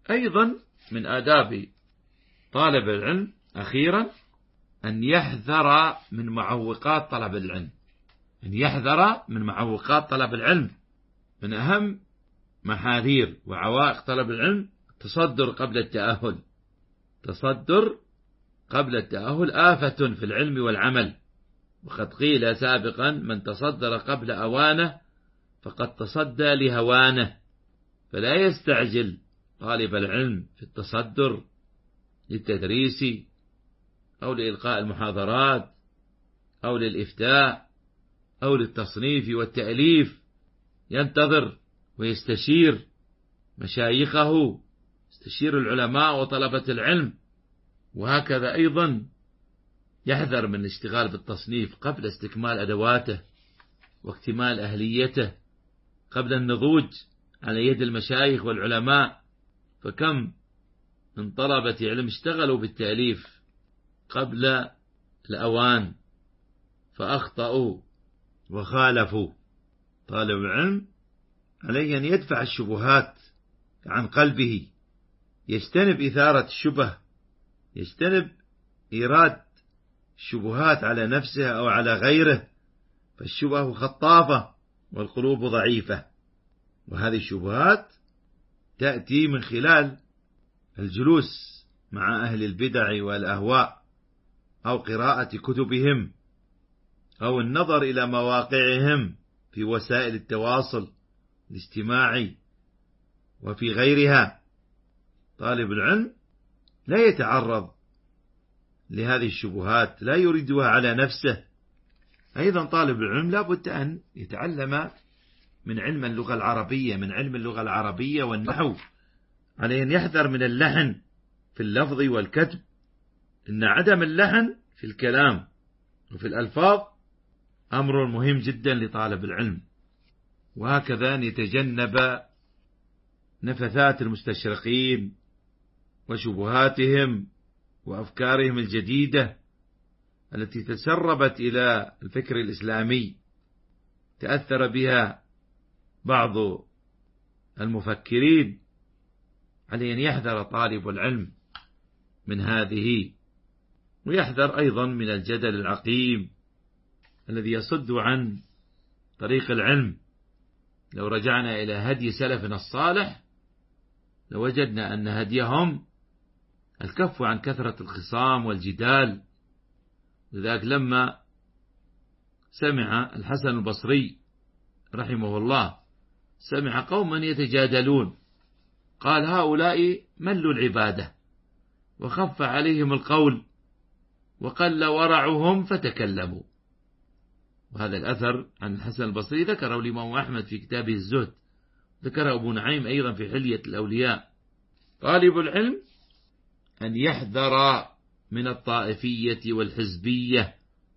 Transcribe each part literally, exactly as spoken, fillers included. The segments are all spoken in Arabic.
أيضا من آداب طالب العلم أخيرا أن يحذر من معوقات طلب العلم. أن يحذر من معوقات طلب العلم. من أهم محاذير وعوائق طلب العلم التصدر قبل التأهل. تصدر قبل التأهل آفة في العلم والعمل، وقد قيل سابقا: من تصدر قبل أوانه فقد تصدى لهوانه. فلا يستعجل طالب العلم في التصدر للتدريس أو لإلقاء المحاضرات أو للإفتاء أو للتصنيف والتأليف. ينتظر ويستشير مشايخه، يستشير العلماء وطلبة العلم. وهكذا أيضا يحذر من الاشتغال بالتصنيف قبل استكمال أدواته واكتمال أهليته، قبل النضوج على يد المشايخ والعلماء. فكم من طلبة علم اشتغلوا بالتأليف قبل الأوان فأخطأوا وخالفوا. طالب العلم عليه أن يدفع الشبهات عن قلبه، يجتنب إثارة الشبه، يجتنب إيراد الشبهات على نفسه أو على غيره، فالشبه خطافة والقلوب ضعيفة. وهذه الشبهات تأتي من خلال الجلوس مع أهل البدع والأهواء، أو قراءة كتبهم، أو النظر إلى مواقعهم في وسائل التواصل الاجتماعي وفي غيرها. طالب العلم لا يتعرض لهذه الشبهات، لا يريدها على نفسه. أيضا طالب العلم لا بد أن يتعلم من علم اللغة العربية، من علم اللغة العربية والنحو. عليه أن يحذر من اللحن في اللفظ والكتب، إن عدم اللحن في الكلام وفي الألفاظ أمر مهم جدا لطالب العلم. وهكذا أن يتجنب نفثات المستشرقين وشبهاتهم وأفكارهم الجديدة التي تسربت إلى الفكر الإسلامي، تأثر بها بعض المفكرين. عليه أن يحذر طالب العلم من هذه، ويحذر أيضا من الجدل العقيم الذي يصد عن طريق العلم. لو رجعنا إلى هدي سلفنا الصالح لوجدنا أن هديهم الكف عن كثرة الخصام والجدال. لذلك لما سمع الحسن البصري رحمه الله سمع قوما يتجادلون قال: هؤلاء ملوا العبادة وخف عليهم القول وقل ورعهم فتكلموا. وهذا الأثر عن الحسن البصري ذكره الإمام أحمد في كتابه الزهد، ذكره أبو نعيم أيضا في حلية الأولياء. طالب العلم أن يحذر من الطائفية والحزبية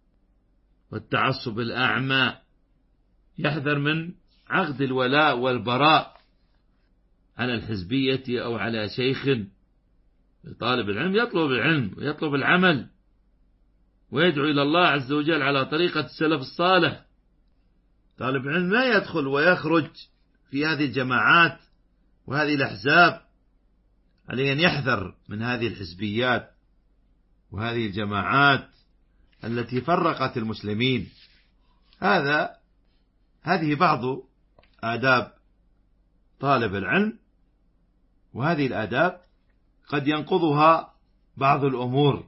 والتعصب الأعمى، يحذر من عقد الولاء والبراء على الحزبية أو على شيخ. طالب العلم يطلب العلم ويطلب العمل ويدعو إلى الله عز وجل على طريقة السلف الصالح. طالب العلم لا يدخل ويخرج في هذه الجماعات وهذه الأحزاب. عليه أن يحذر من هذه الحزبيات وهذه الجماعات التي فرقت المسلمين. هذا هذه بعض آداب طالب العلم، وهذه الآداب قد ينقضها بعض الأمور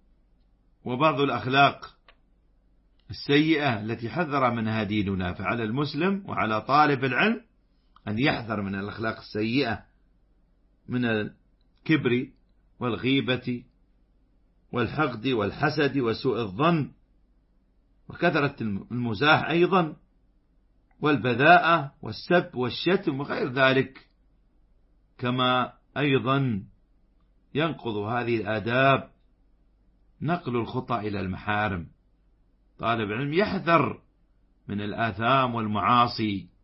وبعض الأخلاق السيئة التي حذر منها ديننا. فعلى المسلم وعلى طالب العلم أن يحذر من الأخلاق السيئة، من الكبر والغيبة والحقد والحسد وسوء الظن وكثرة المزاح أيضا، والبذاءة والسب والشتم وغير ذلك. كما أيضا ينقض هذه الآداب نقل الخطى إلى المحارم. طالب العلم يحذر من الآثام والمعاصي